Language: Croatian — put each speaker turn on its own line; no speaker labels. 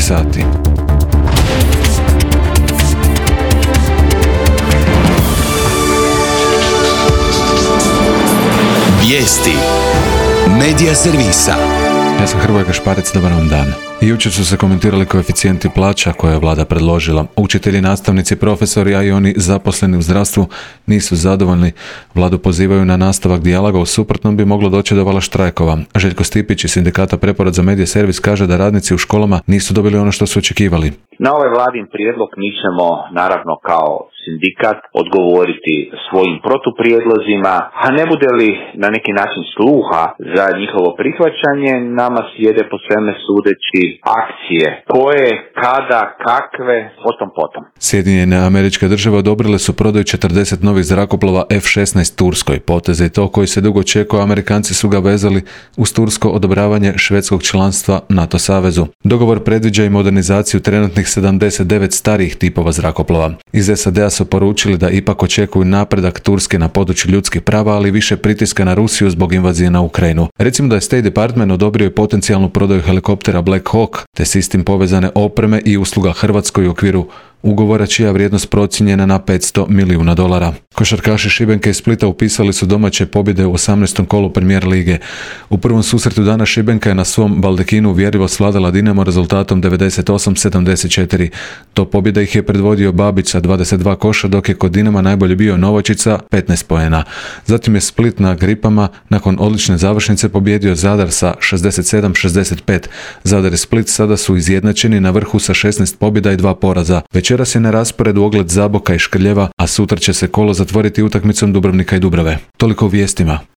sati.
Vijesti Medija servisa.
Ja sam Hrvoje Gašparec, dobar vam dan. Jučer su se komentirali koeficijenti plaća koje je vlada predložila. Učitelji, nastavnici, profesori, a i oni zaposleni u zdravstvu nisu zadovoljni. Vladu pozivaju na nastavak dijaloga, u suprotnom bi moglo doći do vala štrajkova. Željko Stipić iz sindikata Preporod za medija servis kaže da radnici u školama nisu dobili ono što su očekivali.
Na ovaj vladin prijedlog mi ćemo naravno kao sindikat odgovoriti svojim protuprijedlozima, a ne bude li na neki način sluha za njihovo prihvaćanje, nama slijede po sveme sudeći akcije. Koje, kada, kakve, potom.
Sjedinjene Američke Države odobrile su prodaju 40 novih zrakoplova F-16 Turskoj. Potez je to koji se dugo čekao, Amerikanci su ga vezali uz tursko odobravanje švedskog članstva NATO savezu. Dogovor predviđa i modernizaciju trenutnih 79 starijih tipova zrakoplova. Iz SAD-a su poručili da ipak očekuju napredak Turske na području ljudskih prava, ali više pritiska na Rusiju zbog invazije na Ukrajinu. Recimo da je State Department odobrio i potencijalnu prodaju helikoptera Black Hawk, te s istim povezane opreme i usluga Hrvatskoj u okviru ugovora čija vrijednost procijenjena na $500 milijuna. Košarkaši Šibenke i Splita upisali su domaće pobjede u 18. kolu Premier lige. U prvom susretu dana Šibenka je na svom baldekinu uvjerljivo svladala Dinamo rezultatom 98-74. Do pobjede ih je predvodio Babić sa 22 koša, dok je kod Dinama najbolje bio Novačica 15 poena. Zatim je Split na gripama nakon odlične završnice pobjedio Zadar sa 67-65. Zadar i Split sada su izjednačeni na vrhu sa 16 pobjeda i 2 poraza. Večeras je na rasporedu ogled Zaboka i Škrljeva, a sutra će se kolo zatvoriti utakmicom Dubrovnika i Dubrave. Toliko u vijestima.